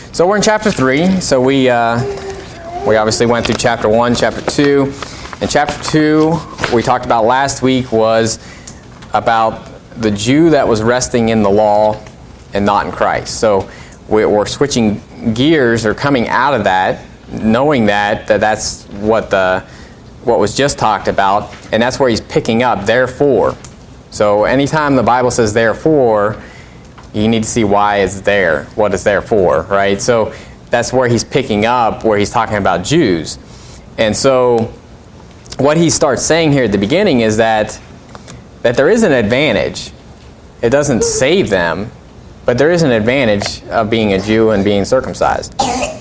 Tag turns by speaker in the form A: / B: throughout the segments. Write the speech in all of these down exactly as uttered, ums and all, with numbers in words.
A: So we're in chapter three. So we uh, we obviously went through chapter one, chapter two. And chapter two, we talked about last week, was about the Jew that was resting in the law and not in Christ. So we're switching gears, or coming out of that, knowing that, that that's what the what was just talked about, and that's where he's picking up, therefore. So anytime the Bible says therefore, you need to see why it's there, what it's there for, right? So that's where he's picking up, where he's talking about Jews. And so what he starts saying here at the beginning is that that there is an advantage. It doesn't save them, but there is an advantage of being a Jew and being circumcised.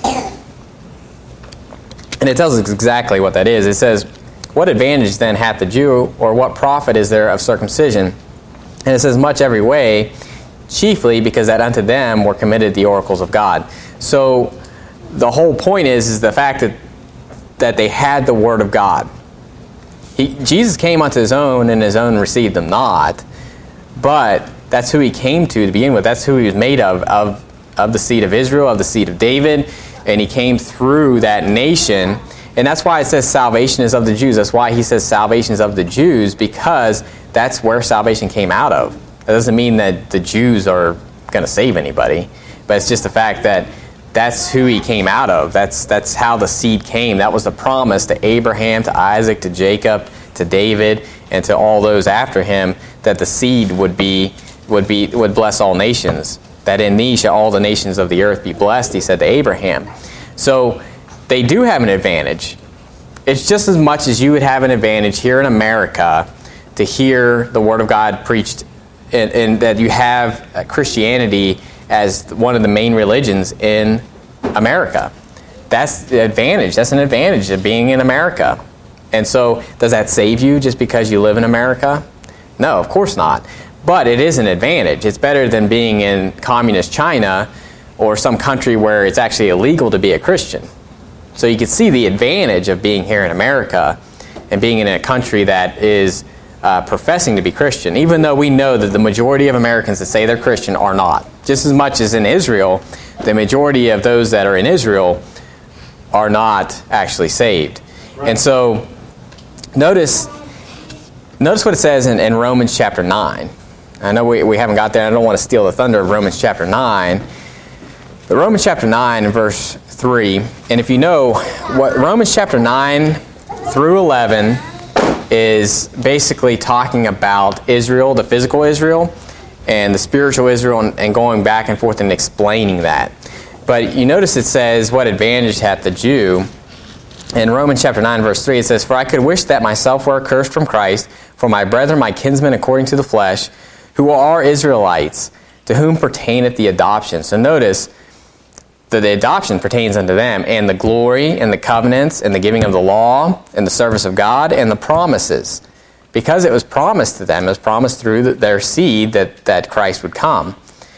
A: And it tells us exactly what that is. It says, "What advantage then hath the Jew, or what profit is there of circumcision?" And it says, "Much every way, chiefly because that unto them were committed the oracles of God." So the whole point is, is the fact that, that they had the Word of God. He, Jesus came unto his own, and his own received them not. But that's who he came to to begin with. That's who he was made of, of, of the seed of Israel, of the seed of David. And he came through that nation. And that's why it says salvation is of the Jews. That's why he says salvation is of the Jews, because that's where salvation came out of. That doesn't mean that the Jews are going to save anybody. But it's just the fact that that's who he came out of. That's that's how the seed came. That was the promise to Abraham, to Isaac, to Jacob, to David, and to all those after him, that the seed would be would be would bless all nations. That in thee shall all the nations of the earth be blessed, he said to Abraham. So they do have an advantage. It's just as much as you would have an advantage here in America to hear the Word of God preached, and, and that you have Christianity as one of the main religions in America. That's the advantage. That's an advantage of being in America. And so, does that save you just because you live in America? No, of course not. But it is an advantage. It's better than being in communist China or some country where it's actually illegal to be a Christian. So you can see the advantage of being here in America and being in a country that is uh, professing to be Christian, even though we know that the majority of Americans that say they're Christian are not. Just as much as in Israel, the majority of those that are in Israel are not actually saved. And so notice notice what it says in, in Romans chapter nine. I know we, we haven't got there. I don't want to steal the thunder of Romans chapter nine. But Romans chapter nine and verse three. And if you know, what Romans chapter nine through eleven is basically talking about Israel, the physical Israel, and the spiritual Israel, and, and going back and forth and explaining that. But you notice it says, "What advantage hath the Jew?" In Romans chapter nine, verse three, it says, "For I could wish that myself were accursed from Christ, for my brethren, my kinsmen according to the flesh, who are Israelites, to whom pertaineth the adoption." So notice that the adoption pertains unto them, and the glory, and the covenants, and the giving of the law, and the service of God, and the promises. Because it was promised to them, it was promised through their seed that, that Christ would come.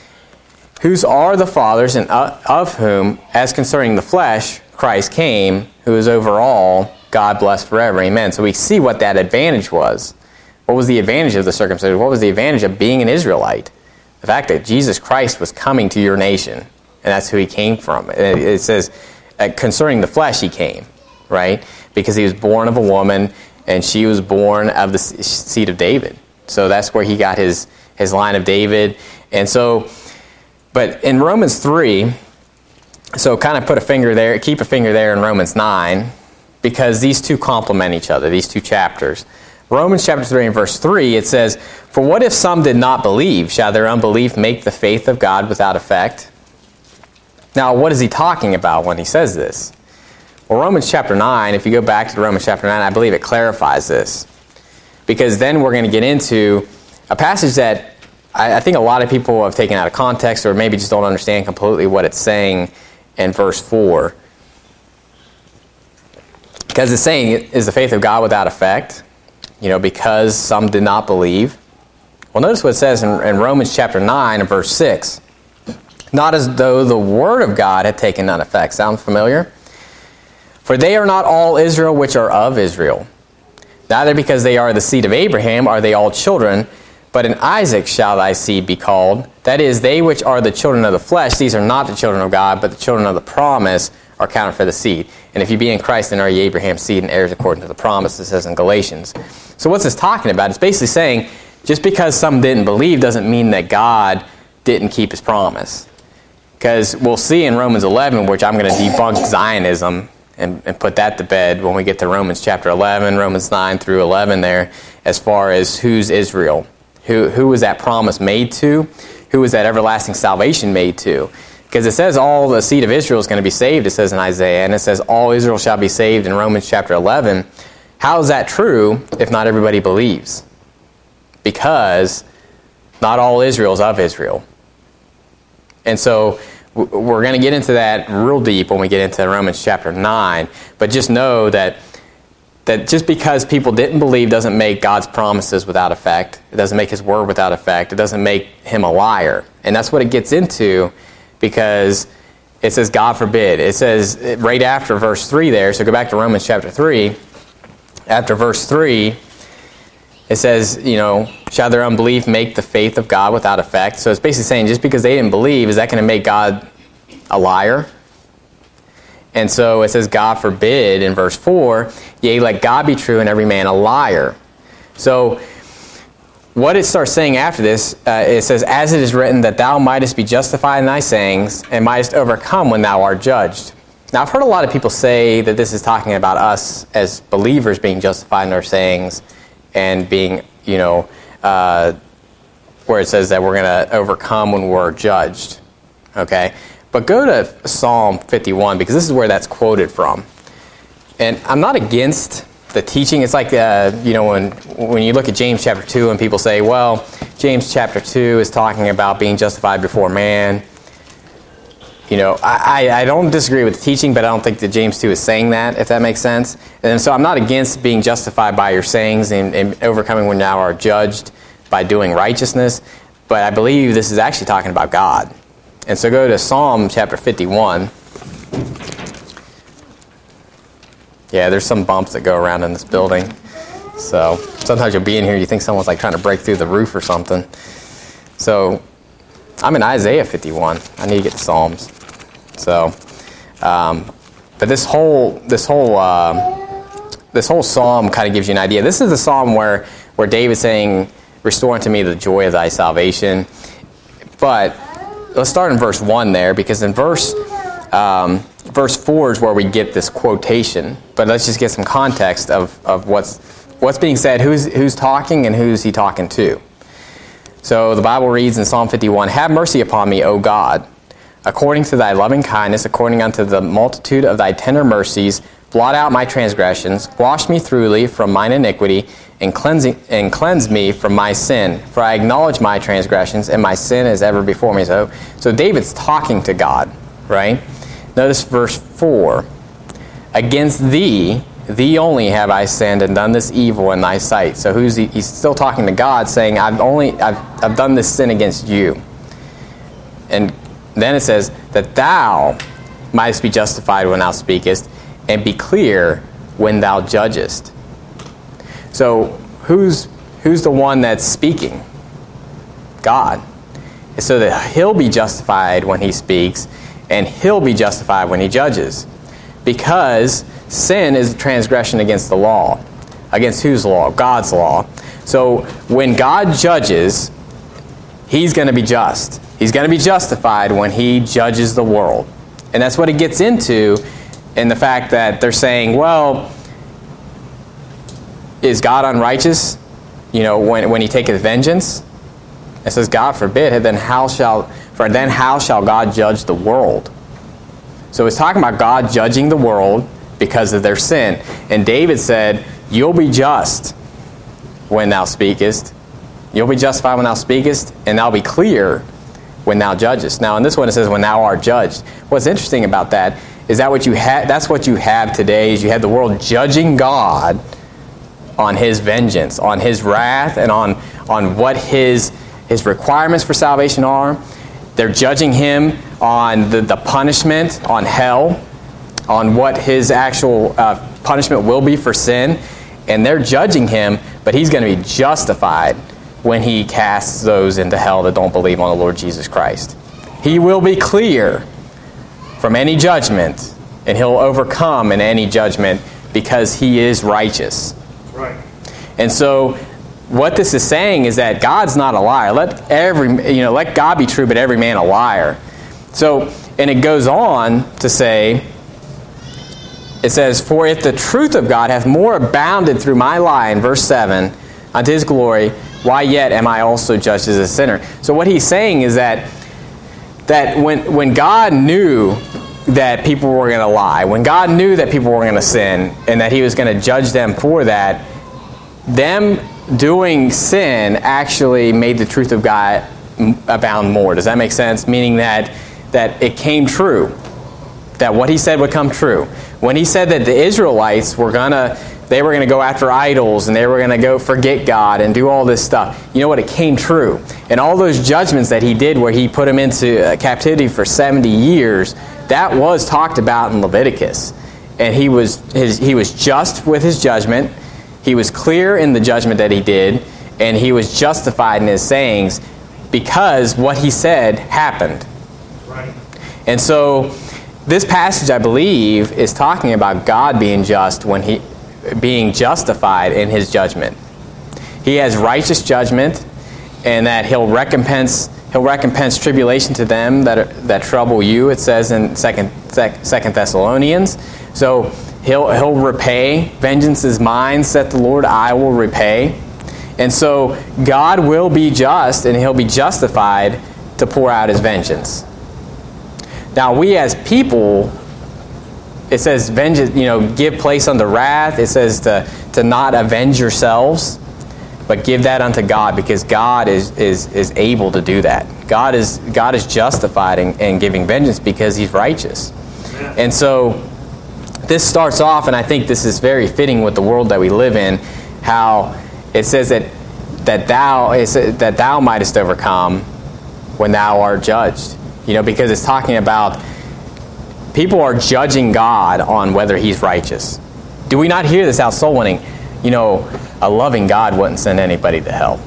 A: "Whose are the fathers, and of whom, as concerning the flesh, Christ came, who is over all, God blessed forever. Amen." So we see what that advantage was. What was the advantage of the circumcision? What was the advantage of being an Israelite? The fact that Jesus Christ was coming to your nation, and that's who he came from. It says, uh, concerning the flesh he came, right? Because he was born of a woman, and she was born of the seed of David. So that's where he got his, his line of David. And so, but in Romans three, so kind of put a finger there, keep a finger there in Romans nine, because these two complement each other, these two chapters. Romans chapter three and verse three, it says, "For what if some did not believe? Shall their unbelief make the faith of God without effect?" Now, what is he talking about when he says this? Well, Romans chapter nine, if you go back to Romans chapter nine, I believe it clarifies this. Because then we're going to get into a passage that I, I think a lot of people have taken out of context, or maybe just don't understand completely what it's saying in verse four. Because it's saying, is the faith of God without effect? You know, because some did not believe. Well, notice what it says in, in Romans chapter nine and verse six. "Not as though the word of God had taken none effect." Sound familiar? "For they are not all Israel which are of Israel. Neither because they are the seed of Abraham are they all children, But in Isaac shall thy seed be called. That is, they which are the children of the flesh, these are not the children of God, but the children of the promise are counted for the seed. And if you be in Christ, then are ye Abraham's seed and heirs according to the promise, it says in Galatians. So what's this talking about? It's basically saying, just because some didn't believe doesn't mean that God didn't keep his promise. Because we'll see in Romans eleven, which I'm going to debunk Zionism and, and put that to bed when we get to Romans chapter eleven, Romans nine through eleven there, as far as who's Israel. Who, who was that promise made to? Who was that everlasting salvation made to? Because it says all the seed of Israel is going to be saved, it says in Isaiah, and it says all Israel shall be saved in Romans chapter eleven. How is that true if not everybody believes? Because not all Israel is of Israel. And so we're going to get into that real deep when we get into Romans chapter nine. But just know that that just because people didn't believe doesn't make God's promises without effect. It doesn't make his word without effect. It doesn't make him a liar. And that's what it gets into, because it says, God forbid. It says right after verse three there, so go back to Romans chapter three. After verse three, it says, you know, shall their unbelief make the faith of God without effect? So it's basically saying, just because they didn't believe, is that going to make God a liar? And so it says, God forbid, in verse four, yea, let God be true and every man a liar. So what it starts saying after this, uh, it says, as it is written, that thou mightest be justified in thy sayings, and mightest overcome when thou art judged. Now, I've heard a lot of people say that this is talking about us as believers being justified in our sayings and being, you know, uh, where it says that we're going to overcome when we're judged. Okay? But go to Psalm fifty-one, because this is where that's quoted from. And I'm not against the teaching. It's like, uh, you know, when when you look at James chapter two and people say, well, James chapter two is talking about being justified before man. You know, I, I don't disagree with the teaching, but I don't think that James two is saying that, if that makes sense. And so I'm not against being justified by your sayings and, and overcoming when thou art judged by doing righteousness. But I believe this is actually talking about God. And so go to Psalm chapter fifty-one. Yeah, there's some bumps that go around in this building. So sometimes you'll be in here, you think someone's like trying to break through the roof or something. So I'm in Isaiah fifty-one. I need to get to Psalms. So, um, but this whole this whole um, this whole psalm kind of gives you an idea. This is the psalm where where David's saying, "Restore unto me the joy of thy salvation." But let's start in verse one there, because in verse um, verse four is where we get this quotation. But let's just get some context of, of what's what's being said, who's who's talking, and who's he talking to. So the Bible reads in Psalm fifty-one, "Have mercy upon me, O God, according to thy loving kindness, according unto the multitude of thy tender mercies, blot out my transgressions, wash me thoroughly from mine iniquity, and cleanse, and cleanse me from my sin. For I acknowledge my transgressions, and my sin is ever before me." So, so David's talking to God, right? Notice verse four. "Against thee, thee only have I sinned and done this evil in thy sight." So who's he? He's still talking to God, saying, I've only I've I've done this sin against you. And then it says, that thou mightest be justified when thou speakest, and be clear when thou judgest. So who's who's the one that's speaking? God. So that he'll be justified when he speaks, and he'll be justified when he judges. Because sin is a transgression against the law. Against whose law? God's law. So when God judges, he's going to be just. He's going to be justified when he judges the world. And that's what it gets into in the fact that they're saying, well, is God unrighteous? You know, when when he taketh vengeance? It says, God forbid, then how shall for then how shall God judge the world? So it's talking about God judging the world because of their sin. And David said, you'll be just when thou speakest. You'll be justified when thou speakest, and thou be clear when thou judgest. Now in this one it says, when thou art judged. What's interesting about that is that what you ha- that's what you have today, is you have the world judging God on his vengeance, on his wrath, and on, on what his, his requirements for salvation are. They're judging him on the, the punishment, on hell, on what his actual uh, punishment will be for sin. And they're judging him, but he's going to be justified when he casts those into hell that don't believe on the Lord Jesus Christ. He will be clear from any judgment, and he'll overcome in any judgment because he is righteous.
B: Right.
A: And so what this is saying is that God's not a liar. Let every you know, let God be true, but every man a liar. So, and it goes on to say, it says, "For if the truth of God hath more abounded through my lie," in verse seven, "unto his glory, why yet am I also judged as a sinner?" So what he's saying is that that when when God knew that people were going to lie, when God knew that people were going to sin, and that he was going to judge them for that, them doing sin actually made the truth of God abound more. Does that make sense? Meaning that that it came true, that what he said would come true. When he said that the Israelites were gonna, they were gonna go after idols, and they were gonna go forget God and do all this stuff, you know what? It came true. And all those judgments that he did, where he put them into captivity for seventy years, that was talked about in Leviticus. And he was his, he was just with his judgment. He was clear in the judgment that he did, and he was justified in his sayings because what he said happened.
B: Right.
A: And so this passage, I believe, is talking about God being just when he being justified in his judgment. He has righteous judgment, and that he'll recompense he'll recompense tribulation to them that are, that trouble you. It says in Second Second Thessalonians. So he'll he'll repay. Vengeance is mine, saith the Lord, I will repay. And so God will be just, and he'll be justified to pour out his vengeance. Now, we as people, it says, vengeance, you know, give place unto wrath. It says to, to not avenge yourselves, but give that unto God, because God is is, is able to do that. God is God is justified in, in giving vengeance because he's righteous. And so this starts off, and I think this is very fitting with the world that we live in, how it says that that thou is that thou mightest overcome when thou art judged. You know, because it's talking about people are judging God on whether he's righteous. Do we not hear this out soul winning? You know, a loving God wouldn't send anybody to hell.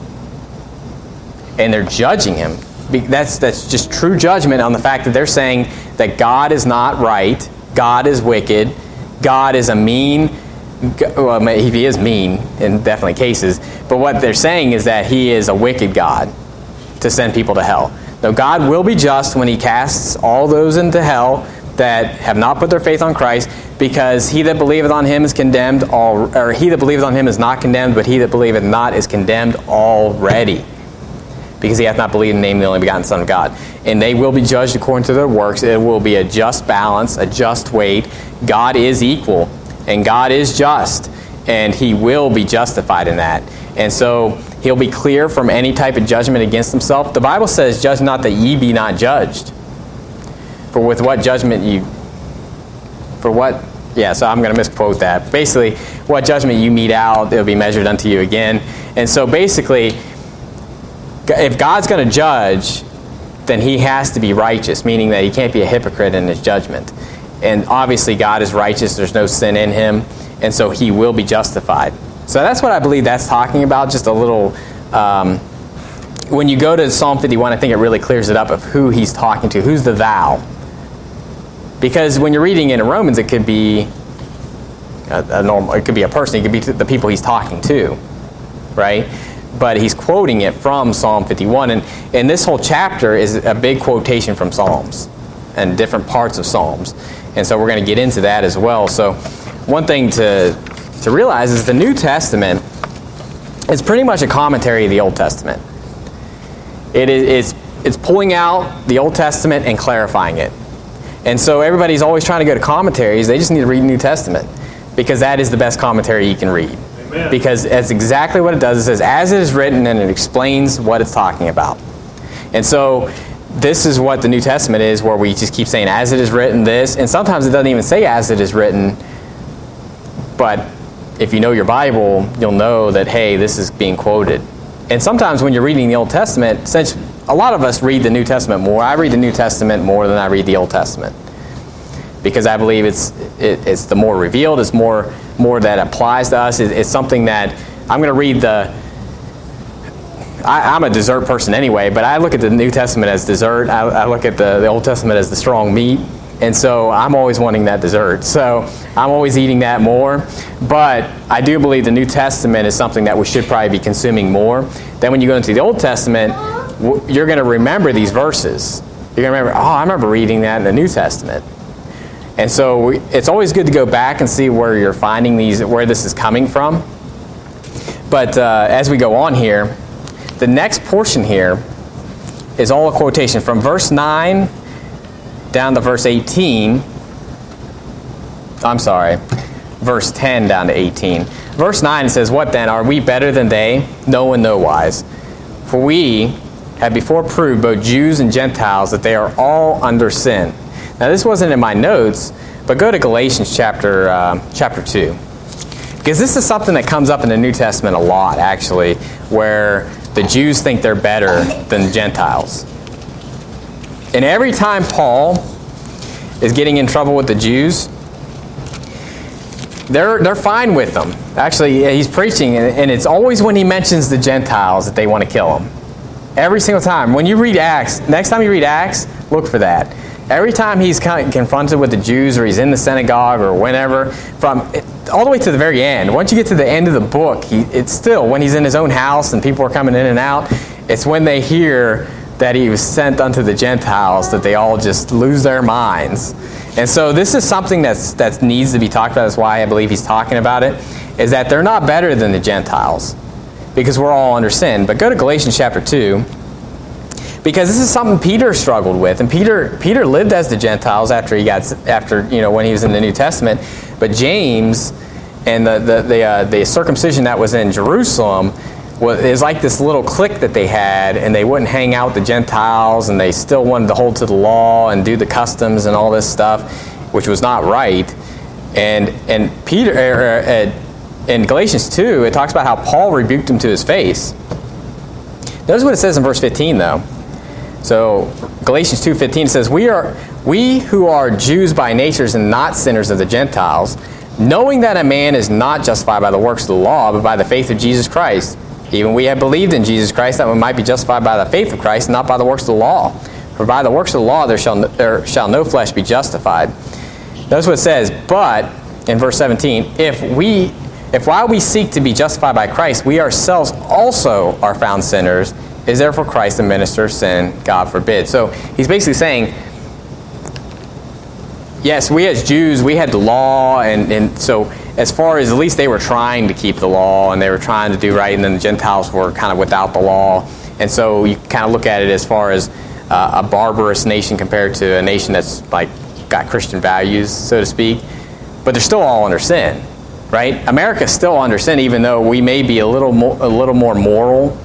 A: And they're judging him. That's that's just true judgment on the fact that they're saying that God is not right, God is wicked, God is a mean, well, he is mean in definitely cases, but what they're saying is that he is a wicked God to send people to hell. Now, God will be just when he casts all those into hell that have not put their faith on Christ, because he that believeth on him is condemned, all, or he that believeth on him is not condemned, but he that believeth not is condemned already, because he hath not believed in the name of the only begotten Son of God. And they will be judged according to their works. It will be a just balance, a just weight. God is equal, and God is just, and he will be justified in that. And so he'll be clear from any type of judgment against himself. The Bible says, "Judge not that ye be not judged." For with what judgment you... For what... Yeah, so I'm going to misquote that. Basically, what judgment you mete out, it'll be measured unto you again. And so basically, if God's going to judge, then he has to be righteous, meaning that he can't be a hypocrite in his judgment. And obviously God is righteous. There's no sin in him. And so he will be justified. So that's what I believe that's talking about. Just a little... Um, when you go to Psalm fifty-one, I think it really clears it up of who he's talking to. Who's the thou? Because when you're reading in Romans, it could be a, a normal... It could be a person. It could be the people he's talking to. Right? But he's quoting it from Psalm fifty-one. And, and this whole chapter is a big quotation from Psalms and different parts of Psalms. And so we're going to get into that as well. So one thing to... to realize is the New Testament is pretty much a commentary of the Old Testament. It is it's, it's pulling out the Old Testament and clarifying it. And so everybody's always trying to go to commentaries. They just need to read the New Testament, because that is the best commentary you can read.
B: Amen.
A: Because that's exactly what it does. It says, as it is written, and it explains what it's talking about. And so this is what the New Testament is, where we just keep saying, as it is written, this. And sometimes it doesn't even say as it is written, but if you know your Bible, you'll know that, hey, this is being quoted. And sometimes when you're reading the Old Testament, since a lot of us read the New Testament more, I read the New Testament more than I read the Old Testament, because I believe it's it, it's the more revealed, it's more more that applies to us. It, it's something that I'm going to read the I, I'm a dessert person anyway, but I look at the New Testament as dessert. I, I look at the, the Old Testament as the strong meat. And so I'm always wanting that dessert. So I'm always eating that more. But I do believe the New Testament is something that we should probably be consuming more. Then when you go into the Old Testament, you're going to remember these verses. You're going to remember, oh, I remember reading that in the New Testament. And so we, it's always good to go back and see where you're finding these, where this is coming from. But uh, as we go on here, the next portion here is all a quotation from verse nine down to verse eighteen. I'm sorry, verse ten down to eighteen. Verse nine says, "What then? Are we better than they? No, in no wise. For we have before proved, both Jews and Gentiles, that they are all under sin." Now, this wasn't in my notes, but go to Galatians chapter uh, chapter two. Because this is something that comes up in the New Testament a lot, actually, where the Jews think they're better than Gentiles. And every time Paul is getting in trouble with the Jews, they're they're fine with them. Actually, he's preaching, and it's always when he mentions the Gentiles that they want to kill him. Every single time. When you read Acts, next time you read Acts, look for that. Every time he's confronted with the Jews, or he's in the synagogue, or whenever, from all the way to the very end. Once you get to the end of the book, he, it's still, when he's in his own house and people are coming in and out, it's when they hear that he was sent unto the Gentiles that they all just lose their minds. And so this is something that's that needs to be talked about. That's why I believe he's talking about it, is that they're not better than the Gentiles, because we're all under sin. But go to Galatians chapter two, because this is something Peter struggled with. And Peter Peter lived as the Gentiles after he got after you know when he was in the New Testament. But James and the the the, uh, the circumcision that was in Jerusalem was is like this little clique that they had, and they wouldn't hang out with the Gentiles, and they still wanted to hold to the law and do the customs and all this stuff, which was not right. And and Peter uh, uh, in Galatians two, it talks about how Paul rebuked him to his face. Notice what it says in verse fifteen, though. So Galatians two fifteen says, "We are we who are Jews by nature and not sinners of the Gentiles, knowing that a man is not justified by the works of the law, but by the faith of Jesus Christ. Even we have believed in Jesus Christ, that we might be justified by the faith of Christ, not by the works of the law. For by the works of the law there shall no, there shall no flesh be justified." Notice what it says, but in verse seventeen, if we if while we seek to be justified by Christ, we ourselves also are found sinners, is therefore Christ a minister of sin? God forbid. So he's basically saying, yes, we as Jews, we had the law, and, and so as far as at least they were trying to keep the law, and they were trying to do right, and then the Gentiles were kind of without the law. And so you kind of look at it as far as uh, a barbarous nation compared to a nation that's like got Christian values, so to speak. But they're still all under sin, right? America's still under sin, even though we may be a little more, a little more moral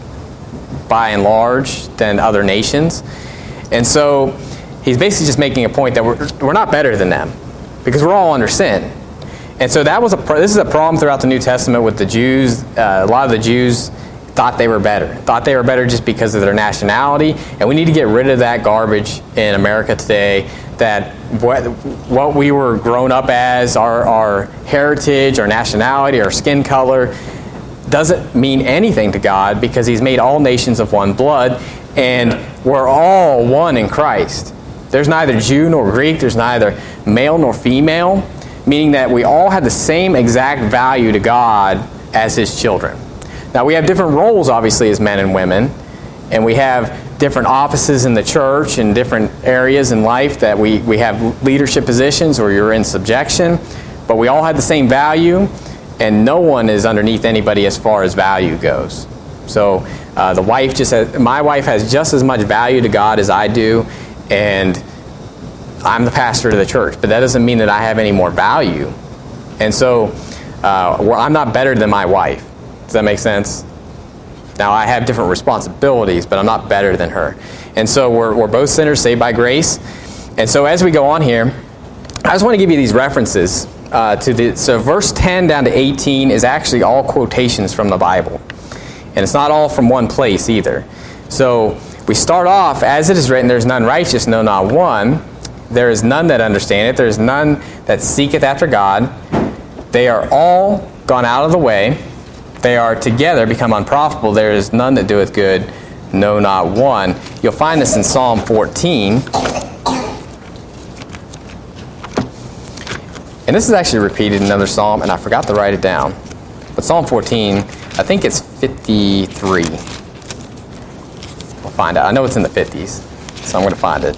A: by and large than other nations. And so he's basically just making a point that we're, we're not better than them, because we're all under sin. And so that was a this is a problem throughout the New Testament with the Jews. Uh, a lot of the Jews thought they were better, thought they were better just because of their nationality. And we need to get rid of that garbage in America today, that what, what we were grown up as, our, our heritage, our nationality, our skin color, doesn't mean anything to God, because he's made all nations of one blood, and we're all one in Christ. There's neither Jew nor Greek, there's neither male nor female, meaning that we all have the same exact value to God as his children. Now, we have different roles, obviously, as men and women, and we have different offices in the church and different areas in life that we, we have leadership positions where you're in subjection, but we all have the same value, and no one is underneath anybody as far as value goes. So uh, the wife just has, my wife has just as much value to God as I do, and I'm the pastor of the church, but that doesn't mean that I have any more value. And so uh, well, I'm not better than my wife. Does that make sense? Now, I have different responsibilities, but I'm not better than her. And so we're, we're both sinners saved by grace. And so as we go on here, I just want to give you these references. Uh, to the so verse ten down to eighteen is actually all quotations from the Bible, and it's not all from one place either. So we start off, as it is written, "There is none righteous, no, not one. There is none that understandeth. There is none that seeketh after God. They are all gone out of the way. they are together become unprofitable. There is none that doeth good, no, not one. You'll find this in Psalm fourteen. And this is actually repeated in another psalm, and I forgot to write it down. But Psalm fourteen, I think it's fifty-three. We'll find out. I know it's in the fifties, so I'm going to find it.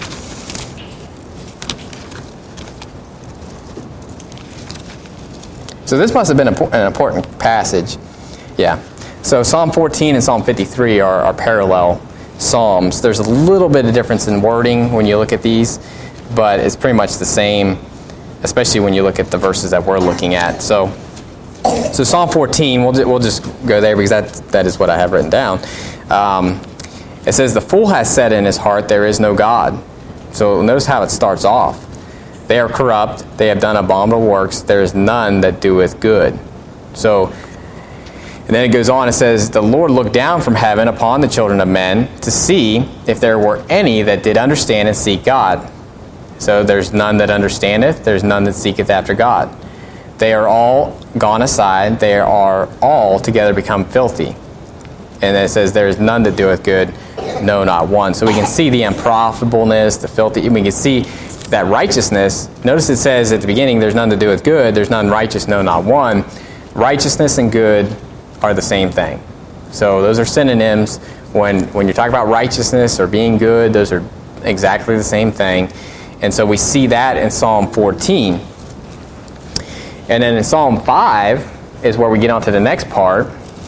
A: So this must have been an important passage. Yeah. So Psalm fourteen and Psalm fifty-three are, are parallel psalms. There's a little bit of difference in wording when you look at these, but it's pretty much the same, especially when you look at the verses that we're looking at. So, so Psalm fourteen, we'll, we'll just go there because that, that is what I have written down. Um, it says, the fool has said in his heart, there is no God. So notice how it starts off. They are corrupt, they have done abominable works, there is none that doeth good. So, and then it goes on, it says, the Lord looked down from heaven upon the children of men to see if there were any that did understand and seek God. So there's none that understandeth, there's none that seeketh after God. They are all gone aside, they are all together become filthy. And then it says, there is none that doeth good, no, not one. So we can see the unprofitableness, the filthy, we can see that righteousness. Notice it says at the beginning, there's none to do with good, there's none righteous, no, not one. Righteousness and good are the same thing. So those are synonyms. When, when you're talking about righteousness or being good, those are exactly the same thing. And so we see that in Psalm fourteen. And then in Psalm five is where we get on to the next part.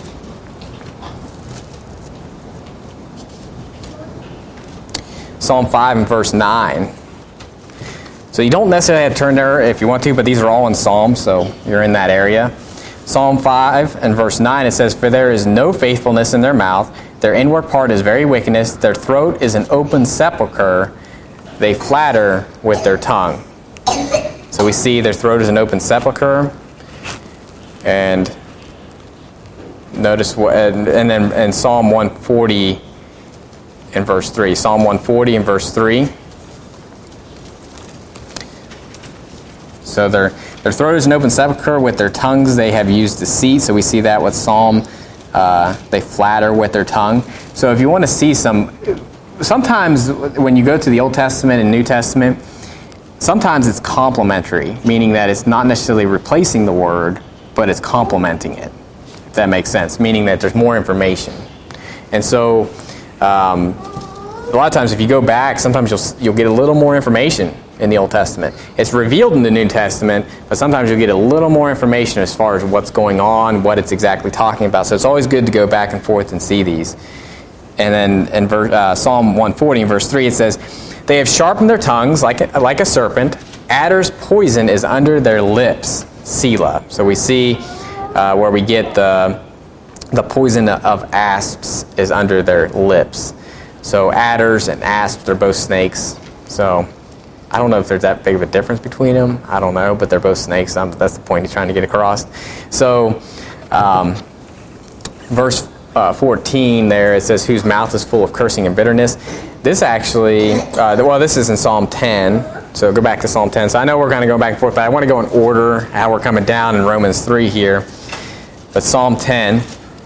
A: Psalm five and verse nine. So you don't necessarily have to turn there if you want to, but these are all in Psalms, so you're in that area. Psalm five and verse nine, it says, for there is no faithfulness in their mouth, their inward part is very wickedness, their throat is an open sepulchre, they flatter with their tongue. So we see their throat is an open sepulchre, and notice what, and, and then in Psalm one forty in verse three, Psalm one forty in verse three. So their their throat is an open sepulchre, with their tongues they have used deceit. So we see that with Psalm, uh, they flatter with their tongue. So if you want to see some, sometimes when you go to the Old Testament and New Testament, sometimes it's complementary, meaning that it's not necessarily replacing the word, but it's complementing it, if that makes sense, meaning that there's more information. And so um, a lot of times if you go back, sometimes you'll you'll get a little more information in the Old Testament. It's revealed in the New Testament, but sometimes you'll get a little more information as far as what's going on, what it's exactly talking about. So it's always good to go back and forth and see these. And then in verse, uh, Psalm one forty, in verse three, it says, they have sharpened their tongues like a, like a serpent. Adder's poison is under their lips. Selah. So we see uh, where we get the, the poison of asps is under their lips. So adders and asps, they're both snakes. So I don't know if there's that big of a difference between them. I don't know, but they're both snakes. Um, that's the point he's trying to get across. So, um, verse uh, fourteen there, it says, whose mouth is full of cursing and bitterness. This actually, uh, well, this is in Psalm ten. So go back to Psalm ten. So I know we're kind of going back and forth, but I want to go in order, how we're coming down in Romans three here. But Psalm ten.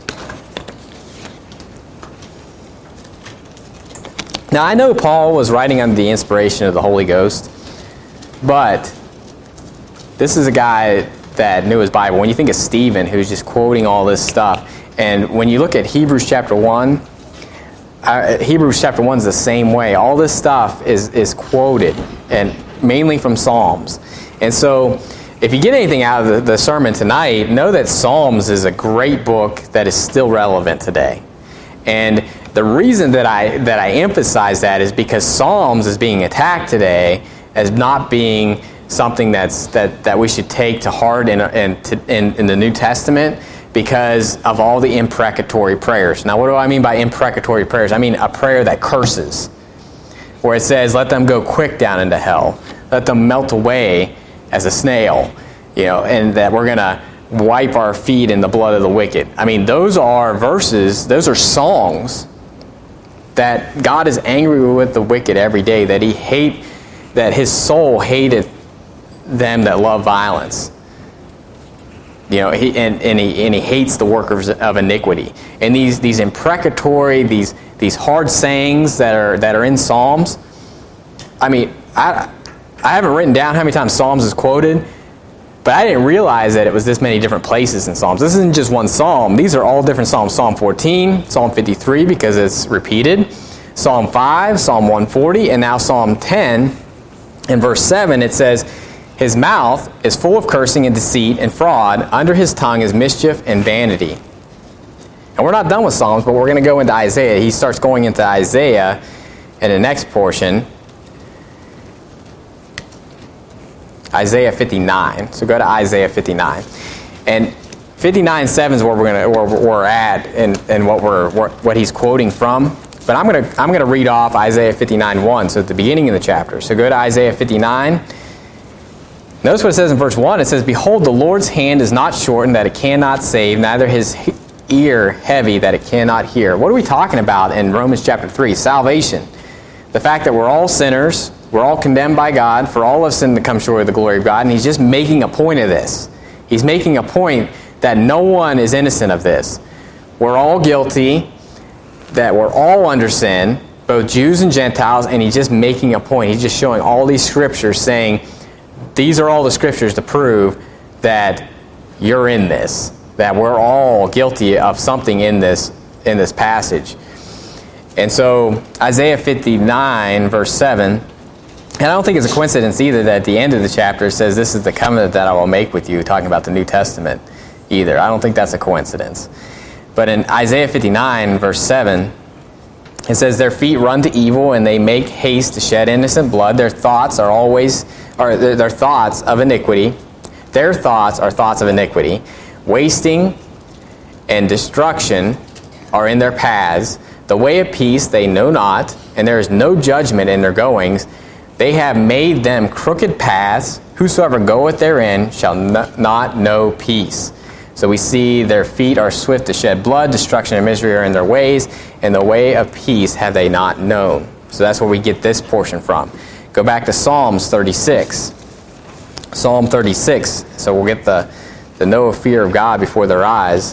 A: Now, I know Paul was writing under the inspiration of the Holy Ghost, but this is a guy that knew his Bible. When you think of Stephen, who's just quoting all this stuff, and when you look at Hebrews chapter one, uh, Hebrews chapter one is the same way. All this stuff is, is quoted, and mainly from Psalms. And so, if you get anything out of the, the sermon tonight, know that Psalms is a great book that is still relevant today. And the reason that I that I emphasize that is because Psalms is being attacked today as not being something that's that, that we should take to heart in, in, in, in the New Testament because of all the imprecatory prayers. Now, what do I mean by imprecatory prayers? I mean a prayer that curses, where it says, let them go quick down into hell. Let them melt away as a snail, you know, and that we're going to wipe our feet in the blood of the wicked. I mean, those are verses, those are songs that God is angry with the wicked every day, that he hate, that his soul hated them that love violence. You know, he, and, and, he, and he hates the workers of iniquity. And these, these imprecatory, these, these hard sayings that are, that are in Psalms, I mean, I, I haven't written down how many times Psalms is quoted, but I didn't realize that it was this many different places in Psalms. This isn't just one Psalm. These are all different Psalms. Psalm fourteen, Psalm fifty-three, because it's repeated, Psalm five, Psalm one forty, and now Psalm ten. In verse seven, it says, his mouth is full of cursing and deceit and fraud. Under his tongue is mischief and vanity. And we're not done with Psalms, but we're going to go into Isaiah. He starts going into Isaiah in the next portion. Isaiah fifty-nine. So go to Isaiah fifty-nine. And fifty-nine seven is where we're going to where we're at and, and what we're what he's quoting from. But I'm going to I'm going to read off Isaiah fifty-nine one, so at the beginning of the chapter. So go to Isaiah fifty-nine. Notice what it says in verse one. It says, behold, the Lord's hand is not shortened that it cannot save, neither his ear heavy that it cannot hear. What are we talking about in Romans chapter three? Salvation. The fact that we're all sinners, we're all condemned by God, for all of sin to come short of the glory of God, and he's just making a point of this. He's making a point that no one is innocent of this. We're all guilty, that we're all under sin, both Jews and Gentiles, and he's just making a point. He's just showing all these scriptures saying, these are all the scriptures to prove that you're in this, that we're all guilty of something in this in this passage. And so Isaiah fifty-nine, verse seven, and I don't think it's a coincidence either that at the end of the chapter it says, this is the covenant that I will make with you, talking about the New Testament either. I don't think that's a coincidence. But in Isaiah fifty-nine, verse seven, it says, their feet run to evil, and they make haste to shed innocent blood. Their thoughts are always, or their, their thoughts of iniquity. Their thoughts are thoughts of iniquity. Wasting and destruction are in their paths. The way of peace they know not, and there is no judgment in their goings. They have made them crooked paths. Whosoever goeth therein shall not know peace. So we see their feet are swift to shed blood, destruction and misery are in their ways, and the way of peace have they not known. So that's where we get this portion from. Go back to Psalms thirty-six. Psalm thirty-six. So we'll get the, the no fear of God before their eyes.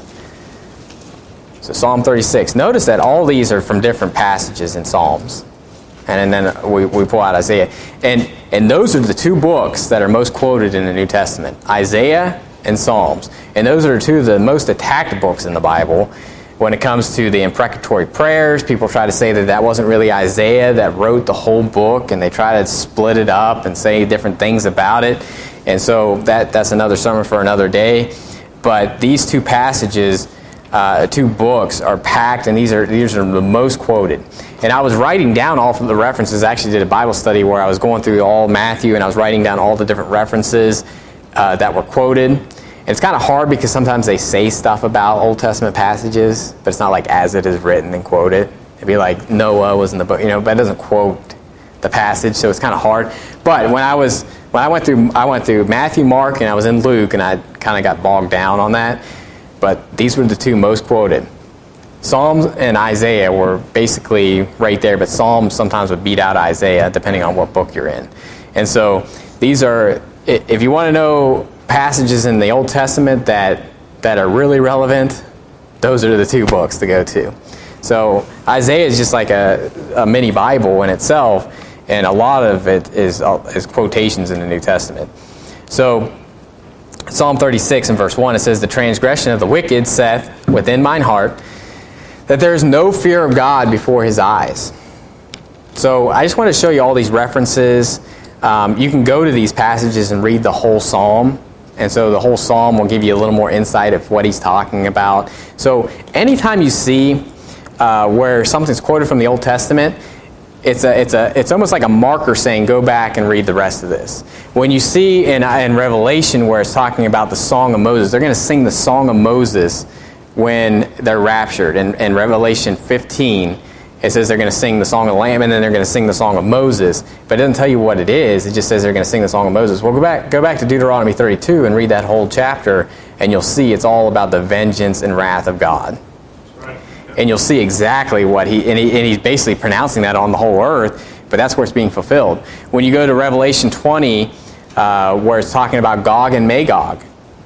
A: So Psalm thirty-six. Notice that all these are from different passages in Psalms. And then we, we pull out Isaiah. And, and those are the two books that are most quoted in the New Testament. Isaiah and Psalms. And those are two of the most attacked books in the Bible. When it comes to the imprecatory prayers, people try to say that that wasn't really Isaiah that wrote the whole book, and they try to split it up and say different things about it. And so that that's another sermon for another day. But these two passages, uh, two books, are packed, and these are these are the most quoted. And I was writing down all of the references. I actually did a Bible study where I was going through all Matthew, and I was writing down all the different references uh, that were quoted. It's kind of hard because sometimes they say stuff about Old Testament passages, but it's not like as it is written and quoted. It'd be like Noah was in the book, you know, but it doesn't quote the passage, so it's kind of hard. But when I was when I went through I went through Matthew, Mark, and I was in Luke, and I kind of got bogged down on that. But these were the two most quoted. Psalms and Isaiah were basically right there, but Psalms sometimes would beat out Isaiah depending on what book you're in. And so these are, if you want to know passages in the Old Testament that that are really relevant, those are the two books to go to. So Isaiah is just like a, a mini Bible in itself, and a lot of it is, is quotations in the New Testament. So Psalm thirty-six and verse one, it says, the transgression of the wicked saith within mine heart, that there is no fear of God before his eyes. So I just want to show you all these references. Um, you can go to these passages and read the whole psalm. And so the whole psalm will give you a little more insight of what he's talking about. So anytime you see uh, where something's quoted from the Old Testament, it's a it's a it's almost like a marker saying, go back and read the rest of this. When you see in in Revelation where it's talking about the Song of Moses, they're going to sing the Song of Moses when they're raptured. In, in Revelation fifteen, it says they're going to sing the Song of the Lamb, and then they're going to sing the Song of Moses. But it doesn't tell you what it is. It just says they're going to sing the Song of Moses. Well, go back go back to Deuteronomy thirty-two and read that whole chapter, and you'll see it's all about the vengeance and wrath of God. Right. And you'll see exactly what he and, he... and he's basically pronouncing that on the whole earth, but that's where it's being fulfilled. When you go to Revelation twenty, uh, where it's talking about Gog and Magog,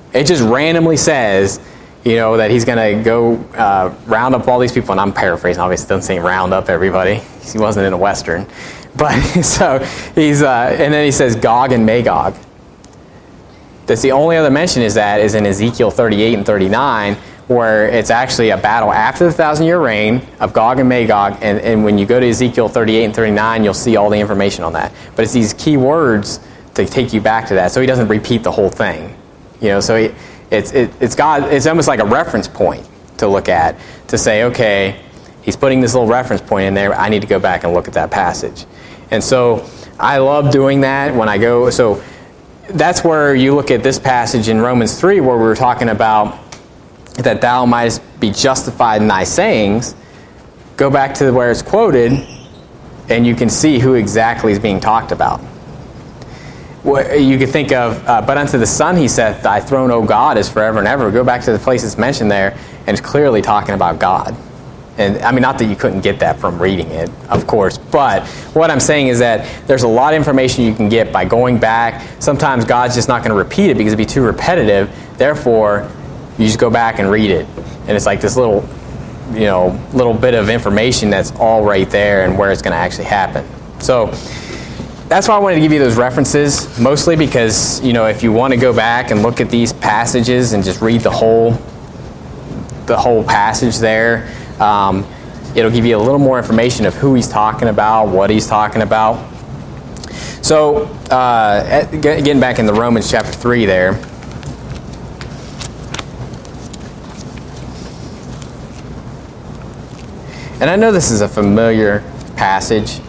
A: It just randomly says, you know, that he's going to go uh, round up all these people. And I'm paraphrasing, obviously, it doesn't say round up everybody. He wasn't in a Western. But so he's, uh, and then he says Gog and Magog. That's the only other mention is that is in Ezekiel thirty-eight and thirty-nine, where it's actually a battle after the thousand-year reign of Gog and Magog. And, and when you go to Ezekiel thirty-eight and thirty-nine, you'll see all the information on that. But it's these key words to take you back to that, so he doesn't repeat the whole thing. You know, so he, it's it, it's God. It's almost like a reference point to look at to say, okay, he's putting this little reference point in there. I need to go back and look at that passage. And so I love doing that when I go. So that's where you look at this passage in Romans three, where we were talking about that thou mightest be justified in thy sayings. Go back to where it's quoted, and you can see who exactly is being talked about. You could think of, uh, but unto the Son he saith, thy throne, O God, is forever and ever. Go back to the place it's mentioned there, and it's clearly talking about God. And I mean, not that you couldn't get that from reading it, of course, but what I'm saying is that there's a lot of information you can get by going back. Sometimes God's just not going to repeat it because it'd be too repetitive. Therefore, you just go back and read it. And it's like this little, you know, little bit of information that's all right there and where it's going to actually happen. So that's why I wanted to give you those references, mostly because, you know, if you want to go back and look at these passages and just read the whole, the whole passage there, um, it'll give you a little more information of who he's talking about, what he's talking about. So, uh, getting back in the Romans chapter three there. And I know this is a familiar passage,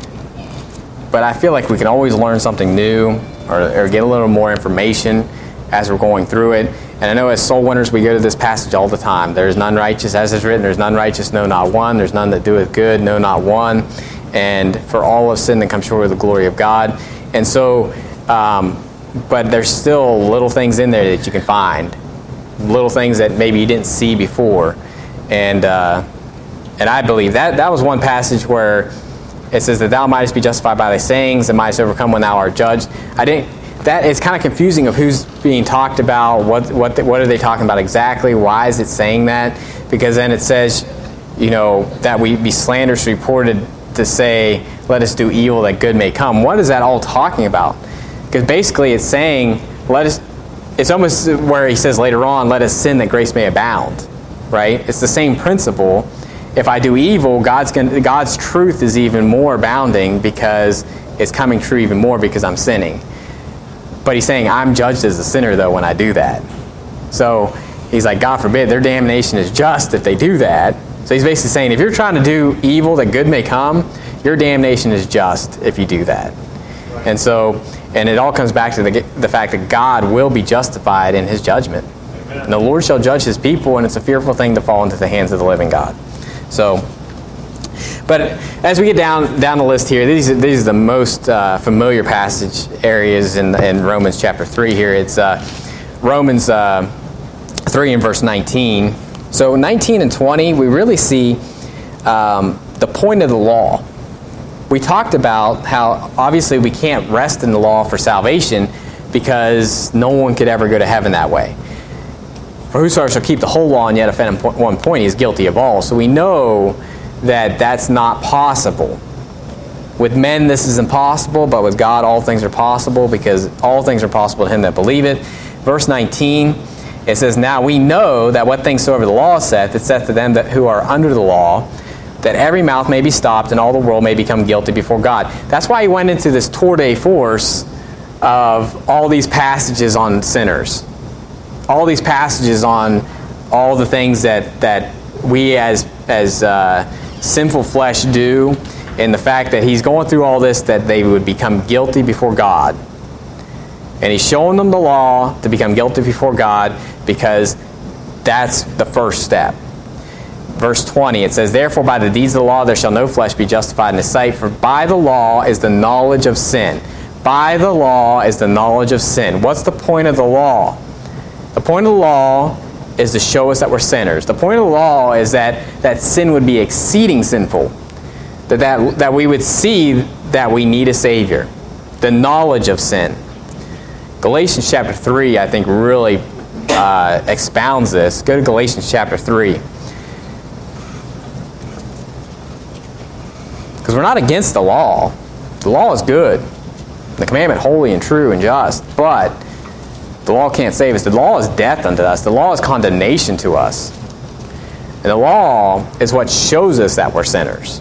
A: but I feel like we can always learn something new or, or get a little more information as we're going through it. And I know as soul winners, we go to this passage all the time. There is none righteous, as is written, there's none righteous, no, not one. There's none that doeth good, no, not one. And for all have sinned and come short of the glory of God. And so, um, but there's still little things in there that you can find. Little things that maybe you didn't see before. And uh, and I believe that that was one passage where it says that thou mightest be justified by thy sayings and mightest overcome when thou art judged. I didn't. That is kind of confusing of who's being talked about. What what what are they talking about exactly? Why is it saying that? Because then it says, you know, that we be slanderously reported to say, "Let us do evil that good may come." What is that all talking about? Because basically, it's saying, "Let us." It's almost where he says later on, "Let us sin that grace may abound." Right? It's the same principle. If I do evil, God's gonna, God's truth is even more abounding because it's coming true even more because I'm sinning. But he's saying, I'm judged as a sinner, though, when I do that. So he's like, God forbid, their damnation is just if they do that. So he's basically saying, if you're trying to do evil that good may come, your damnation is just if you do that. Right. And so, and it all comes back to the, the fact that God will be justified in his judgment. Amen. And the Lord shall judge his people, and it's a fearful thing to fall into the hands of the living God. So, but as we get down down the list here, these are, these are the most uh, familiar passage areas in, in Romans chapter three here. It's uh, Romans uh, three and verse nineteen. So nineteen and twenty, we really see um, the point of the law. We talked about how obviously we can't rest in the law for salvation because no one could ever go to heaven that way. For whosoever shall keep the whole law and yet offend at one point, he is guilty of all. So we know that that's not possible. With men this is impossible, but with God all things are possible, because all things are possible to him that believeth. Verse nineteen, it says, now we know that what things soever the law saith, it saith to them that who are under the law, that every mouth may be stopped and all the world may become guilty before God. That's why he went into this tour de force of all these passages on sinners. All these passages on all the things that, that we as, as uh, sinful flesh do, and the fact that he's going through all this, that they would become guilty before God. And he's showing them the law to become guilty before God, because that's the first step. Verse twenty, it says, therefore by the deeds of the law there shall no flesh be justified in his sight, for by the law is the knowledge of sin. By the law is the knowledge of sin. What's the point of the law? The point of the law is to show us that we're sinners. The point of the law is that, that sin would be exceeding sinful. That, that, that we would see that we need a Savior. The knowledge of sin. Galatians chapter three, I think, really uh, expounds this. Go to Galatians chapter three. Because we're not against the law. The law is good. The commandment holy and true and just. But the law can't save us. The law is death unto us. The law is condemnation to us. And the law is what shows us that we're sinners.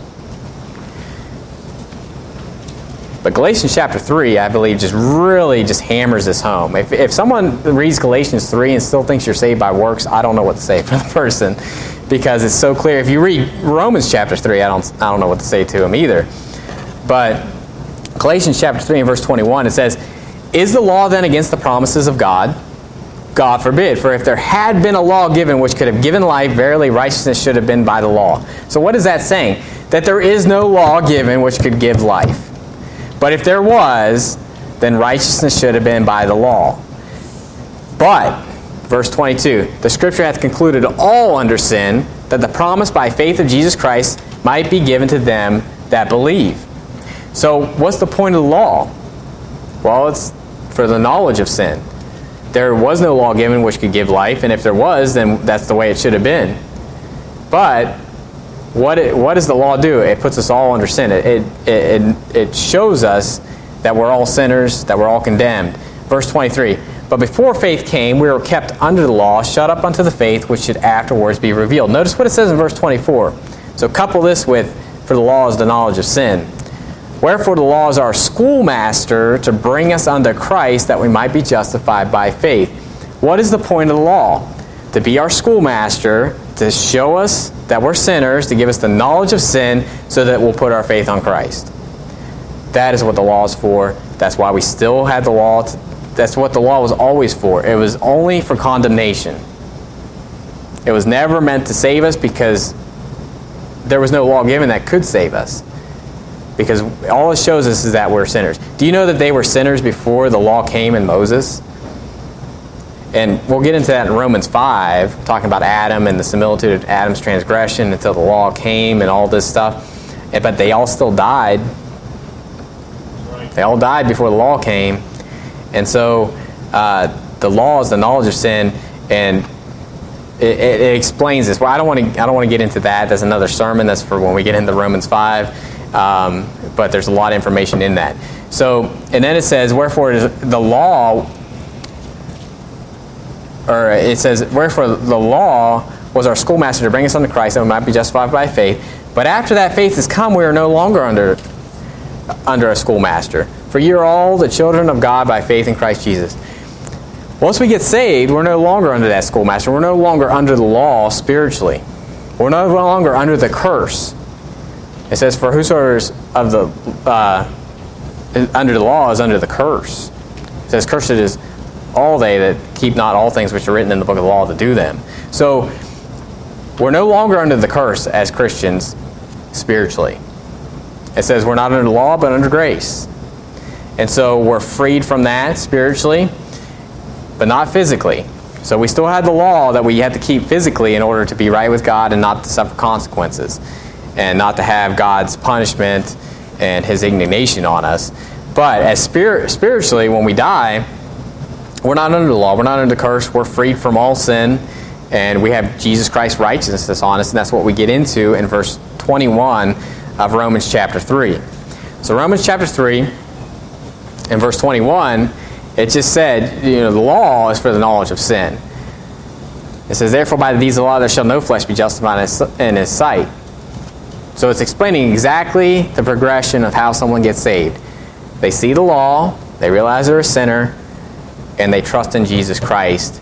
A: But Galatians chapter three, I believe, just really just hammers this home. If, if someone reads Galatians three and still thinks you're saved by works, I don't know what to say for the person, because it's so clear. If you read Romans chapter three, I don't, I don't know what to say to them either. But Galatians chapter three and verse twenty-one, it says, "Is the law then against the promises of God? God forbid. For if there had been a law given which could have given life, verily righteousness should have been by the law." So what is that saying? That there is no law given which could give life. But if there was, then righteousness should have been by the law. But, verse twenty-two, "The Scripture hath concluded all under sin, that the promise by faith of Jesus Christ might be given to them that believe." So, what's the point of the law? Well, it's for the knowledge of sin. There was no law given which could give life, and if there was, then that's the way it should have been. But what it, what does the law do? It puts us all under sin. It, it, it, it shows us that we're all sinners, that we're all condemned. Verse twenty-three, "But before faith came, we were kept under the law, shut up unto the faith which should afterwards be revealed." Notice what it says in verse twenty-four. So couple this with, "For the law is the knowledge of sin. Wherefore the law is our schoolmaster to bring us unto Christ, that we might be justified by faith." What is the point of the law? To be our schoolmaster, to show us that we're sinners, to give us the knowledge of sin, so that we'll put our faith on Christ. That is what the law is for. That's why we still had the law. To, that's what the law was always for. It was only for condemnation. It was never meant to save us, because there was no law given that could save us. Because all it shows us is that we're sinners. Do you know that they were sinners before the law came in Moses? And we'll get into that in Romans five, talking about Adam and the similitude of Adam's transgression until the law came and all this stuff. But they all still died. They all died before the law came. And so uh, the law is the knowledge of sin, and it, it, it explains this. Well, I don't want to I don't want to get into that. That's another sermon. That's for when we get into Romans five. Um, but there's a lot of information in that. So, and then it says, "Wherefore it is the law," or it says, "Wherefore the law was our schoolmaster to bring us unto Christ, that we might be justified by faith. But after that faith has come, we are no longer under under a schoolmaster. For you are all the children of God by faith in Christ Jesus." Once we get saved, we're no longer under that schoolmaster. We're no longer under the law spiritually. We're no longer under the curse. It says, "For whosoever is of the uh, under the law is under the curse." It says, "Cursed is all they that keep not all things which are written in the book of the law to do them." So we're no longer under the curse as Christians spiritually. It says we're not under the law but under grace. And so we're freed from that spiritually, but not physically. So we still had the law that we had to keep physically in order to be right with God and not to suffer consequences, and not to have God's punishment and His indignation on us. But as spirit, spiritually, when we die, we're not under the law. We're not under the curse. We're freed from all sin, and we have Jesus Christ's righteousness on us, and that's what we get into in verse twenty-one of Romans chapter three. So Romans chapter three, in verse twenty-one, it just said, you know, the law is for the knowledge of sin. It says, "Therefore by the deeds of the law there shall no flesh be justified in His sight." So it's explaining exactly the progression of how someone gets saved. They see the law, they realize they're a sinner, and they trust in Jesus Christ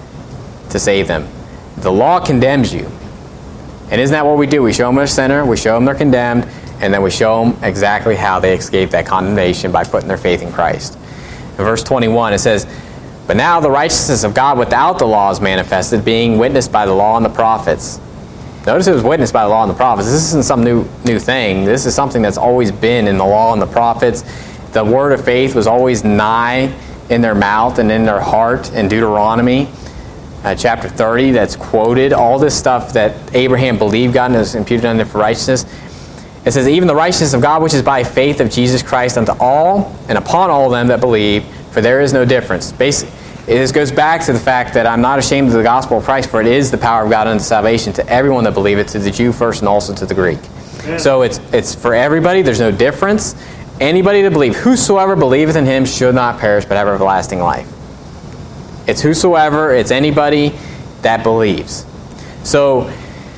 A: to save them. The law condemns you. And isn't that what we do? We show them they're a sinner, we show them they're condemned, and then we show them exactly how they escape that condemnation by putting their faith in Christ. In verse twenty-one it says, "But now the righteousness of God without the law is manifested, being witnessed by the law and the prophets." Notice it was witnessed by the law and the prophets. This isn't some new new thing. This is something that's always been in the law and the prophets. The word of faith was always nigh in their mouth and in their heart in Deuteronomy uh, chapter thirty. That's quoted. All this stuff that Abraham believed God and was imputed unto him for righteousness. It says, "Even the righteousness of God which is by faith of Jesus Christ unto all and upon all them that believe, for there is no difference." Basically, This goes back to the fact that I'm not ashamed of the gospel of Christ, for it is the power of God unto salvation to everyone that believeth, to the Jew first and also to the Greek. Yeah. So it's it's for everybody. There's no difference. Anybody to believe. Whosoever believeth in him should not perish but have everlasting life. It's whosoever. It's anybody that believes. So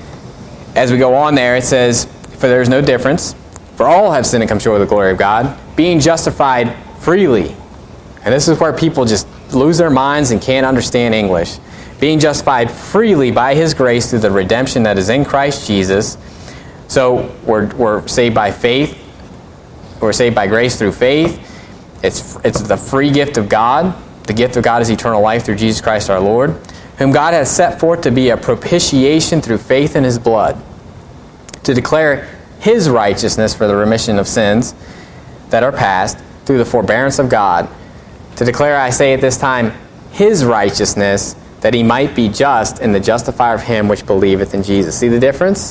A: as we go on there, it says, for there is no difference. For all have sinned and come short of the glory of God, being justified freely. And this is where people just lose their minds and can't understand English. Being justified freely by his grace through the redemption that is in Christ Jesus. So we're, we're saved by faith. We're saved by grace through faith. It's, it's the free gift of God. The gift of God is eternal life through Jesus Christ our Lord, whom God has set forth to be a propitiation through faith in his blood, to declare his righteousness for the remission of sins that are past through the forbearance of God, to declare, I say at this time, his righteousness, that he might be just and the justifier of him which believeth in Jesus. See the difference?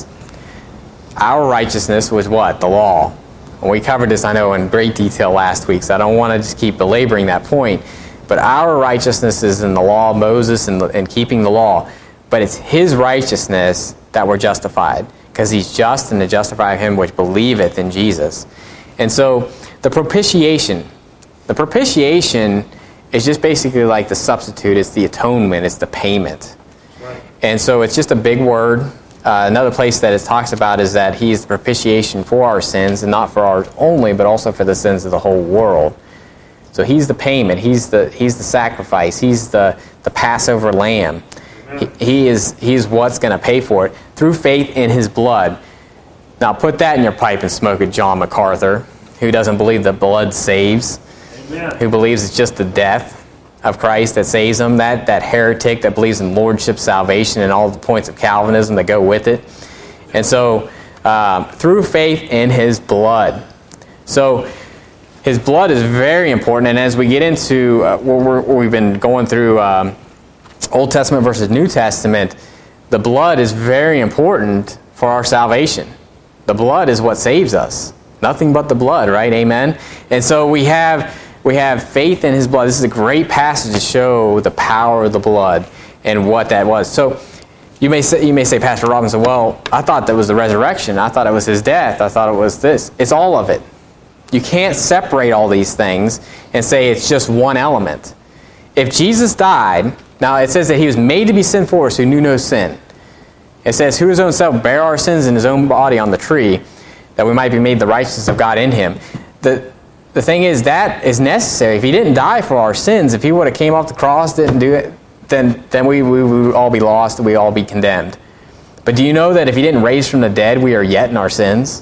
A: Our righteousness was what? The law. And we covered this, I know, in great detail last week, so I don't want to just keep belaboring that point. But our righteousness is in the law of Moses and, and keeping the law. But it's his righteousness that we're justified, because he's just and the justifier of him which believeth in Jesus. And so the propitiation, the propitiation is just basically like the substitute. It's the atonement. It's the payment. Right. And so it's just a big word. Uh, another place that it talks about is that he's the propitiation for our sins, and not for ours only, but also for the sins of the whole world. So he's the payment. He's the he's the sacrifice. He's the, the Passover lamb. He, he is he's what's going to pay for it through faith in his blood. Now put that in your pipe and smoke it, John MacArthur, who doesn't believe that blood saves, Amen. Who believes it's just the death of Christ that saves him, that, that heretic that believes in lordship, salvation, and all the points of Calvinism that go with it. And so um, through faith in his blood. So his blood is very important, and as we get into, uh, we're, we're, we've been going through um, Old Testament versus New Testament, the blood is very important for our salvation. The blood is what saves us. Nothing but the blood, right? Amen? And so we have we have faith in his blood. This is a great passage to show the power of the blood and what that was. So you may say, you may say, Pastor Robinson, well, I thought that was the resurrection. I thought it was his death. I thought it was this. It's all of it. You can't separate all these things and say it's just one element. If Jesus died, now it says that he was made to be sin for us who knew no sin. It says, who his own self bare our sins in his own body on the tree, that we might be made the righteousness of God in him. The the thing is, that is necessary. If he didn't die for our sins, if he would have came off the cross, didn't do it, then, then we, we would all be lost and we'd all be condemned. But do you know that if he didn't raise from the dead, we are yet in our sins?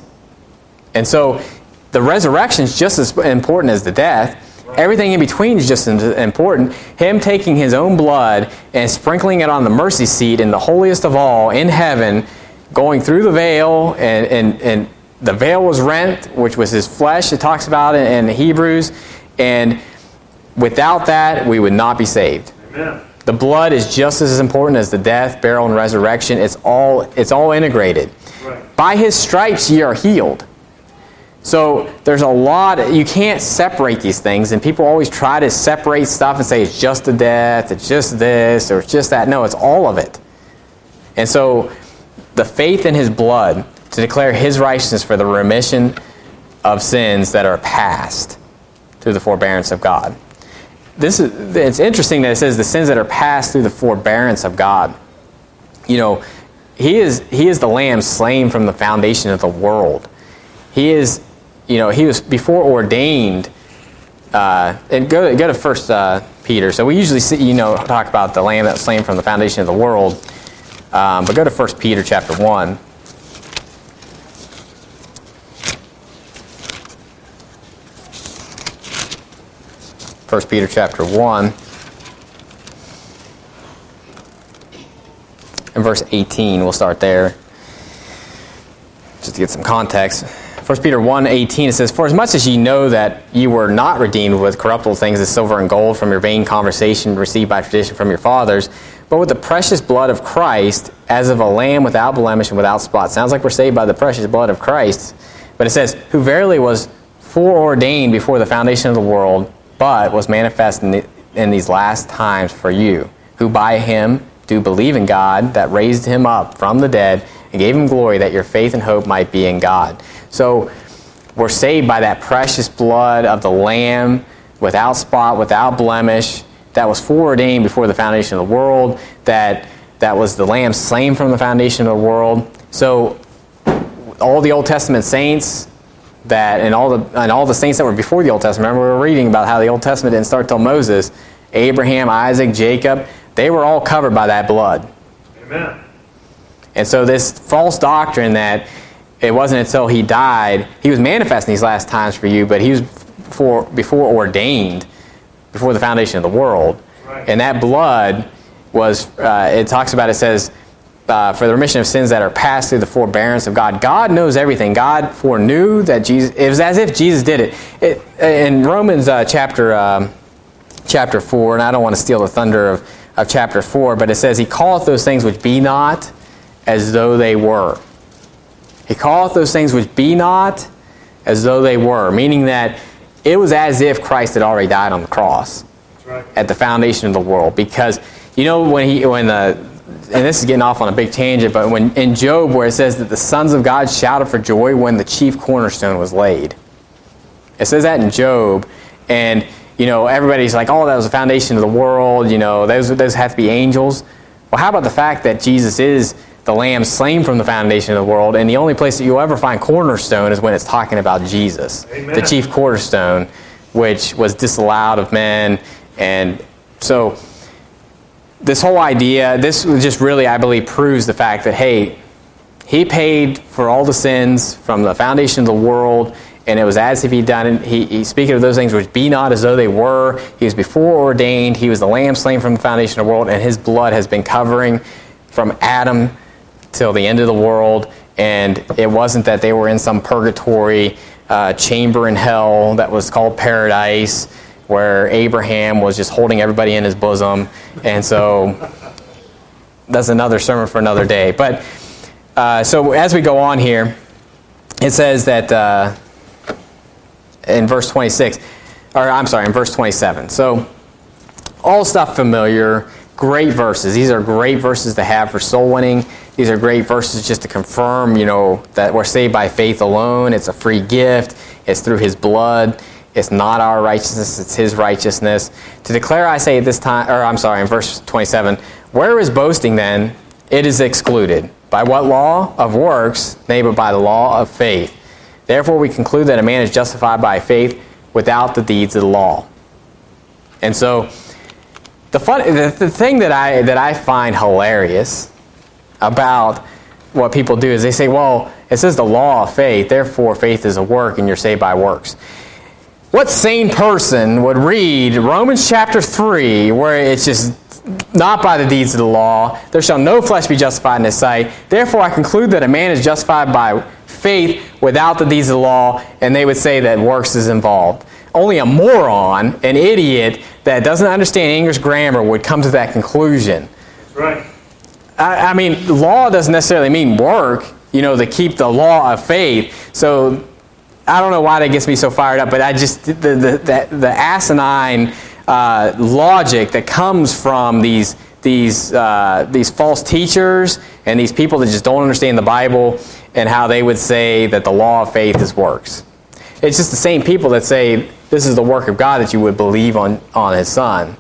A: And so the resurrection is just as important as the death. Everything in between is just as important. Him taking his own blood and sprinkling it on the mercy seat in the holiest of all in heaven, going through the veil, and, and, and the veil was rent, which was his flesh, it talks about it in Hebrews, and without that, we would not be saved. Amen. The blood is just as important as the death, burial, and resurrection. It's all, it's all integrated. Right. By his stripes ye are healed. So there's a lot, you can't separate these things, and people always try to separate stuff and say it's just the death, it's just this, or it's just that. No, it's all of it. And so the faith in his blood to declare his righteousness for the remission of sins that are past through the forbearance of God. This is, it's interesting that it says the sins that are past through the forbearance of God. You know, he is he is the lamb slain from the foundation of the world. He is, you know, he was before ordained. Uh, and go go to First uh, Peter. So we usually see, you know, talk about the lamb that was slain from the foundation of the world. Um, but go to First Peter chapter one. First Peter chapter one. And verse eighteen, we'll start there. Just to get some context. First Peter one eighteen, it says, for as much as ye know that ye were not redeemed with corruptible things as silver and gold from your vain conversation received by tradition from your fathers, but with the precious blood of Christ, as of a lamb without blemish and without spot. Sounds like we're saved by the precious blood of Christ. But it says, who verily was foreordained before the foundation of the world, but was manifest in the, in these last times for you, who by him do believe in God, that raised him up from the dead and gave him glory, that your faith and hope might be in God. So we're saved by that precious blood of the Lamb, without spot, without blemish, that was foreordained before the foundation of the world, that that was the Lamb slain from the foundation of the world. So all the Old Testament saints that and all the and all the saints that were before the Old Testament, remember we were reading about how the Old Testament didn't start till Moses, Abraham, Isaac, Jacob, they were all covered by that blood.
B: Amen.
A: And so this false doctrine that it wasn't until he died, he was manifest in these last times for you, but he was before, before ordained, before the foundation of the world.
B: Right. And
A: that blood was, uh, it talks about, it says, uh, for the remission of sins that are passed through the forbearance of God. God knows everything. God foreknew that Jesus, it was as if Jesus did it. it in Romans uh, chapter um, chapter four, and I don't want to steal the thunder of, of chapter four, but it says, he calleth those things which be not as though they were. He calleth those things which be not as though they were, meaning that it was as if Christ had already died on the cross.
B: That's right.
A: At the foundation of the world. Because, you know, when he, when the, and this is getting off on a big tangent, but when in Job where it says that the sons of God shouted for joy when the chief cornerstone was laid. It says that in Job, and, you know, everybody's like, oh, that was the foundation of the world, you know, those, those have to be angels. Well, how about the fact that Jesus is the Lamb slain from the foundation of the world, and the only place that you'll ever find cornerstone is when it's talking about Jesus,
B: Amen.
A: The chief cornerstone, which was disallowed of men. And so this whole idea, this just really, I believe, proves the fact that, hey, he paid for all the sins from the foundation of the world, and it was as if he'd done it. He, he speaking of those things which be not as though they were. He was before ordained. He was the Lamb slain from the foundation of the world, and his blood has been covering from Adam till the end of the world. And it wasn't that they were in some purgatory uh, chamber in hell that was called paradise, where Abraham was just holding everybody in his bosom. And so that's another sermon for another day. But uh, so as we go on here, it says that uh, in verse twenty-six, or I'm sorry, in verse twenty-seven. So all stuff familiar, great verses. These are great verses to have for soul winning. These are great verses just to confirm, you know, that we're saved by faith alone. It's a free gift. It's through his blood. It's not our righteousness, it's his righteousness. To declare, I say at this time, or I'm sorry, in verse twenty-seven, where is boasting then? It is excluded. By what law? Of works, nay, but by the law of faith. Therefore we conclude that a man is justified by faith without the deeds of the law. And so, the fun, the, the thing that I that I find hilarious about what people do is they say, well, it says the law of faith, therefore faith is a work and you're saved by works. What sane person would read Romans chapter three, where it's just not by the deeds of the law, there shall no flesh be justified in his sight, therefore I conclude that a man is justified by faith without the deeds of the law, and they would say that works is involved. Only a moron, an idiot that doesn't understand English grammar would come to that conclusion.
B: That's right.
A: I, I mean, law doesn't necessarily mean work, you know, to keep the law of faith. So I don't know why that gets me so fired up, but I just, the the, the, the asinine uh, logic that comes from these these uh, these false teachers and these people that just don't understand the Bible and how they would say that the law of faith is works. It's just the same people that say this is the work of God that you would believe on, on his Son.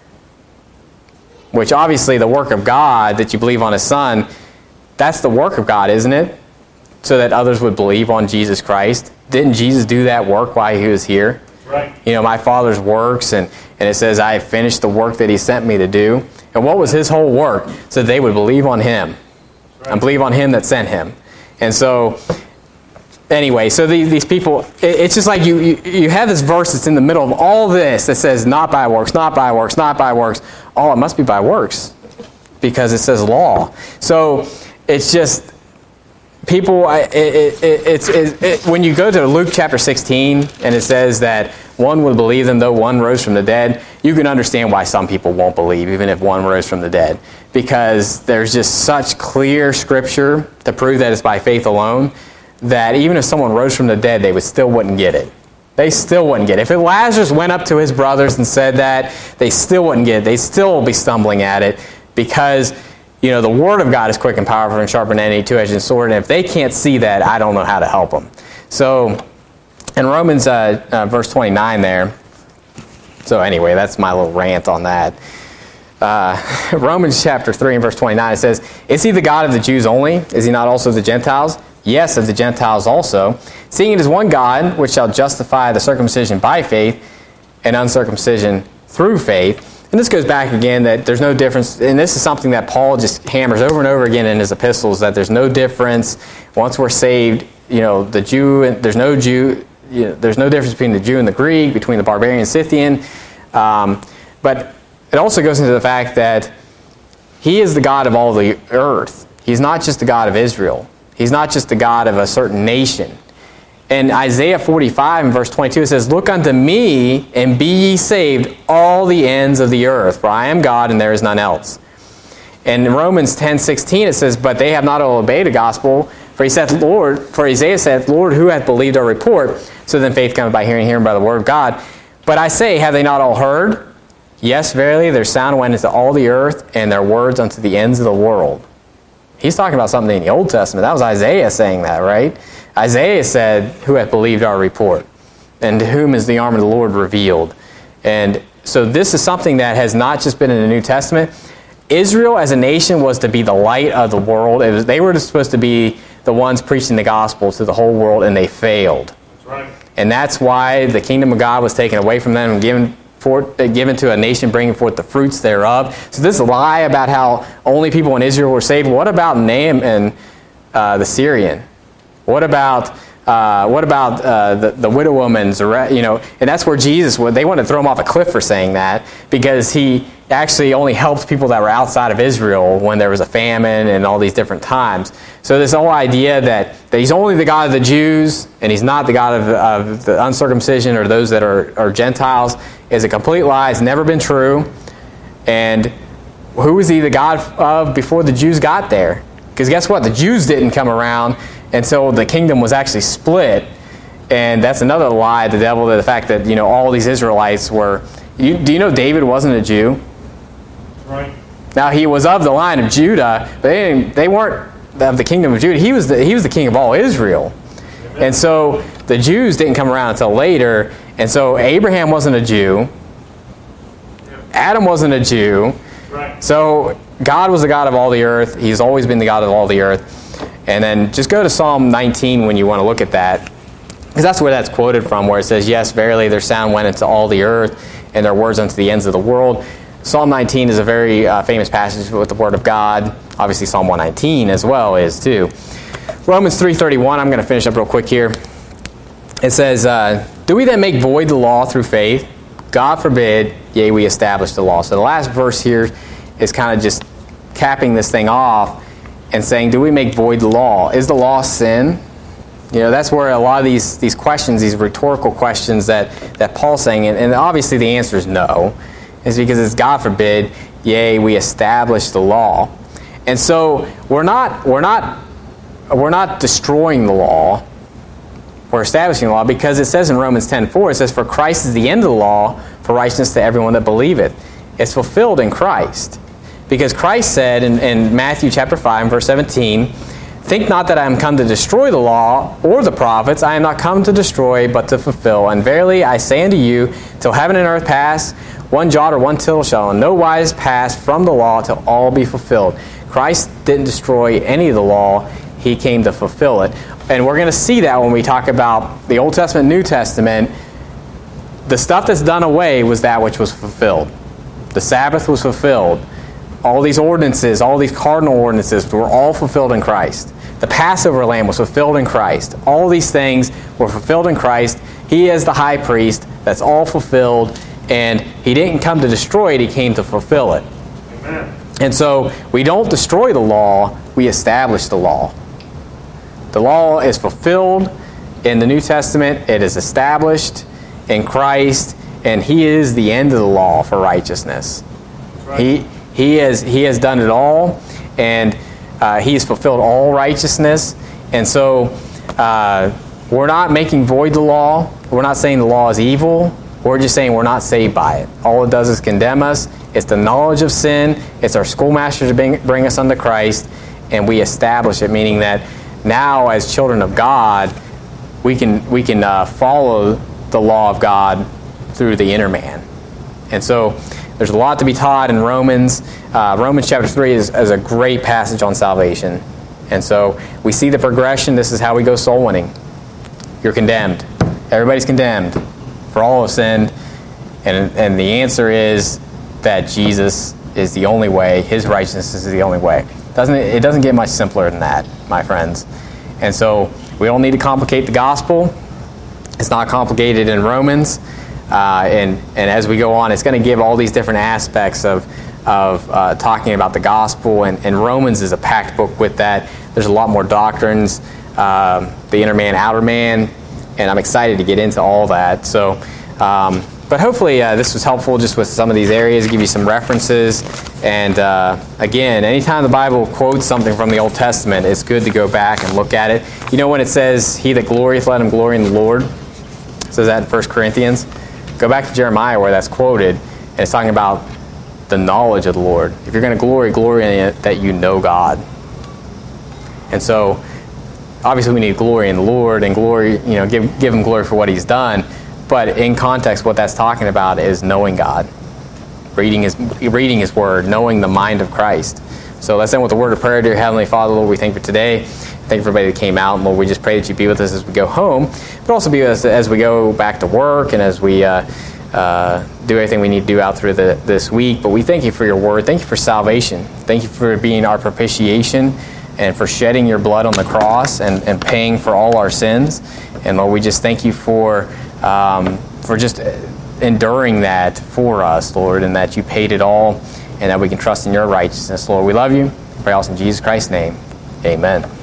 A: Which obviously the work of God that you believe on his Son, that's the work of God, isn't it? So that others would believe on Jesus Christ. Didn't Jesus do that work while he was here?
B: Right.
A: You know, my Father's works, and, and it says, I have finished the work that he sent me to do. And what was his whole work? So they would believe on him. Right. And believe on him that sent him. And so, anyway, so these, these people, it, it's just like you, you, you have this verse that's in the middle of all this that says, not by works, not by works, not by works. Oh, it must be by works. Because it says law. So, it's just... People, it, it, it, it's it, it, when you go to Luke chapter sixteen and it says that one would believe them though one rose from the dead, you can understand why some people won't believe even if one rose from the dead. Because there's just such clear scripture to prove that it's by faith alone that even if someone rose from the dead, they would still wouldn't get it. They still wouldn't get it. If Lazarus went up to his brothers and said that, they still wouldn't get it. They'd still be stumbling at it because, you know, the Word of God is quick and powerful and sharper than any two-edged sword. And if they can't see that, I don't know how to help them. So in Romans uh, uh, verse twenty-nine there, so anyway, that's my little rant on that. Uh, Romans chapter three and verse twenty-nine, it says, "Is he the God of the Jews only? Is he not also of the Gentiles? Yes, of the Gentiles also. Seeing it is one God, which shall justify the circumcision by faith and uncircumcision through faith." And this goes back again that there's no difference, and this is something that Paul just hammers over and over again in his epistles, that there's no difference. Once we're saved, you know, the Jew, there's no Jew, you know, there's no difference between the Jew and the Greek, between the barbarian and Scythian. Um, but it also goes into the fact that he is the God of all the earth. He's not just the God of Israel. He's not just the God of a certain nation. In Isaiah forty-five and verse twenty-two, it says, "Look unto me, and be ye saved, all the ends of the earth, for I am God, and there is none else." And in Romans ten sixteen, it says, "But they have not all obeyed the gospel, for he saith, Lord, for Isaiah saith, Lord, who hath believed our report? So then faith cometh by hearing, hearing by the word of God. But I say, have they not all heard? Yes, verily, their sound went into all the earth, and their words unto the ends of the world." He's talking about something in the Old Testament. That was Isaiah saying that, right? Isaiah said, "Who hath believed our report? And to whom is the arm of the Lord revealed?" And so this is something that has not just been in the New Testament. Israel as a nation was to be the light of the world. It was, they were supposed to be the ones preaching the gospel to the whole world, and they failed.
B: That's right.
A: And that's why the kingdom of God was taken away from them and given For, uh, given to a nation bringing forth the fruits thereof. So this lie about how only people in Israel were saved, what about Naaman uh, the Syrian? What about uh, what about uh, the, the widow woman? You know, and that's where Jesus would. They wanted to throw him off a cliff for saying that, because he actually only helped people that were outside of Israel when there was a famine and all these different times. So this whole idea that, that he's only the God of the Jews and he's not the God of, of the uncircumcision or those that are, are Gentiles is a complete lie. It's never been true. And who was he the God of before the Jews got there? Because guess what? The Jews didn't come around until the kingdom was actually split. And that's another lie, the devil, the fact that, you know, all these Israelites were... You, do you know David wasn't a Jew?
B: Right.
A: Now, he was of the line of Judah, but they, didn't, they weren't of the kingdom of Judah. He was the, he was the king of all Israel. Amen. And so the Jews didn't come around until later. And so Abraham wasn't a Jew. Yep. Adam wasn't a Jew.
B: Right.
A: So God was the God of all the earth. He's always been the God of all the earth. And then just go to Psalm nineteen when you want to look at that. Because that's where that's quoted from, where it says, "Yes, verily, their sound went into all the earth, and their words unto the ends of the world." Psalm nineteen is a very uh, famous passage with the Word of God. Obviously, Psalm one nineteen as well is too. Romans three thirty-one, I'm going to finish up real quick here. It says, uh, "Do we then make void the law through faith? God forbid, yea, we establish the law." So the last verse here is kind of just capping this thing off and saying, do we make void the law? Is the law sin? You know, that's where a lot of these, these questions, these rhetorical questions that, that Paul's saying, and, and obviously the answer is no. Is because it's God forbid, yea, we establish the law. And so we're not we're not we're not destroying the law. We're establishing the law, because it says in Romans ten four, it says, "For Christ is the end of the law for righteousness to everyone that believeth." It's fulfilled in Christ. Because Christ said in, in Matthew chapter five, verse seventeen, "Think not that I am come to destroy the law or the prophets. I am not come to destroy, but to fulfill. And verily I say unto you, till heaven and earth pass, one jot or one tittle shall in no wise pass from the law till all be fulfilled." Christ didn't destroy any of the law. He came to fulfill it. And we're going to see that when we talk about the Old Testament, New Testament. The stuff that's done away was that which was fulfilled. The Sabbath was fulfilled. All these ordinances, all these cardinal ordinances were all fulfilled in Christ. The Passover lamb was fulfilled in Christ. All these things were fulfilled in Christ. He is the high priest. That's all fulfilled. And he didn't come to destroy it. He came to fulfill it.
B: Amen.
A: And so we don't destroy the law. We establish the law. The law is fulfilled in the New Testament. It is established in Christ. And he is the end of the law for righteousness. Right. He he has he has done it all, and uh, he has fulfilled all righteousness. And so uh, we're not making void the law. We're not saying the law is evil. We're just saying we're not saved by it. All it does is condemn us. It's the knowledge of sin. It's our schoolmaster to bring, bring us unto Christ, and we establish it, meaning that now as children of God, we can we can uh, follow the law of God through the inner man. And so there's a lot to be taught in Romans. Uh, Romans chapter three is, is a great passage on salvation. And so we see the progression. This is how we go soul winning. You're condemned. Everybody's condemned. For all have sinned. And, and the answer is that Jesus is the only way. His righteousness is the only way. Doesn't it, it doesn't get much simpler than that, my friends. And so we don't need to complicate the gospel. It's not complicated in Romans. Uh, and, and as we go on, it's going to give all these different aspects of, of uh, talking about the gospel. And, and Romans is a packed book with that. There's a lot more doctrines, um, the inner man, outer man. And I'm excited to get into all that. So, um, but hopefully uh, this was helpful just with some of these areas, give you some references. And uh, again, anytime the Bible quotes something from the Old Testament, it's good to go back and look at it. You know when it says, he that glorieth, let him glory in the Lord? It says that in First Corinthians. Go back to Jeremiah where that's quoted, and it's talking about the knowledge of the Lord. If you're going to glory, glory in it that you know God. And so, obviously we need glory in the Lord and glory, you know, give give him glory for what he's done. But in context, what that's talking about is knowing God, reading his reading his word, knowing the mind of Christ. So let's end with a word of prayer. Dear Heavenly Father, Lord, we thank you for today. Thank you for everybody that came out. And Lord, we just pray that you be with us as we go home, but also be with us as we go back to work and as we uh, uh, do everything we need to do out through the, this week. But we thank you for your word. Thank you for salvation. Thank you for being our propitiation and for shedding your blood on the cross and, and paying for all our sins. And Lord, we just thank you for um, for just enduring that for us, Lord, and that you paid it all and that we can trust in your righteousness. Lord, we love you. Pray also in Jesus Christ's name. Amen.